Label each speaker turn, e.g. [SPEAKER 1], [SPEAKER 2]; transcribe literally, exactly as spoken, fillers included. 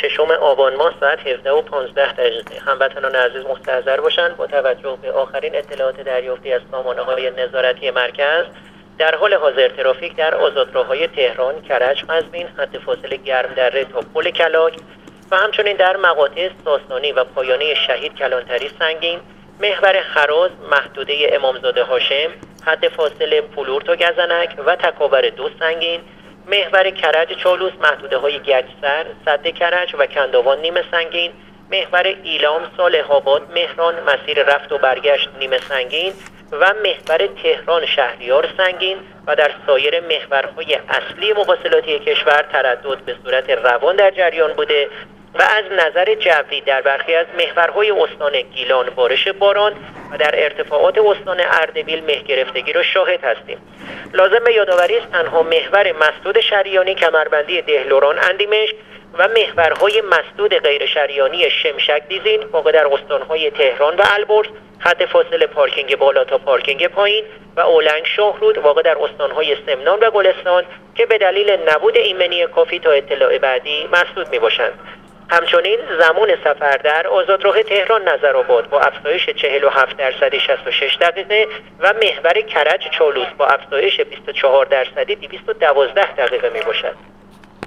[SPEAKER 1] ششم آبان ماه ساعت هفده و پانزده دقیقه. هموطنان عزیز مستحضر باشند با توجه به آخرین اطلاعات دریافتی از سامانه‌های نظارتی مرکز، در حال حاضر ترافیک در آزادراه‌های تهران، کرج، قزوین، خط فاصله گرمدره تا پل کلاک و همچنین در مقاطع ساسانی و پایانه شهید کلانتری سنگین، محور هراز، محدوده امامزاده هاشم، خط فاصله پلور تا گزنک و تکاور دو سنگین، محور کرج چالوس، محدوده های گچسر، سد کرج و کندوان نیمه سنگین، محور ایلام، صالح آباد، مهران، مسیر رفت و برگشت نیمه سنگین و محور تهران شهریار سنگین و در سایر محورهای اصلی مواصلاتی کشور تردد به صورت روان در جریان بوده و از نظر جوی در برخی از محورهای استان گیلان بارش باران و در ارتفاعات استان اردبیل مه گرفتگی را شاهد هستیم. لازم به یادآوری است تنها محور مسدود شریانی کمربندی دهلوران اندیمشک و محورهای مسدود غیر شریانی شمشک دیزین واقع در استانهای تهران و البرز، خط فاصله پارکینگ بالا تا پارکینگ پایین و اولنگ شاهرود واقع در استانهای سمنان و گلستان که به دلیل نبود ایمنی کافی تا اطلاع بعدی مسدود می باشند. همچنین زمان سفر در آزادراه تهران نظرآباد با افزایش چهل و هفت درصدی شصت و شش دقیقه و محور کرج چالوس با افزایش بیست و چهار درصدی دویست و دوازده دقیقه می باشد.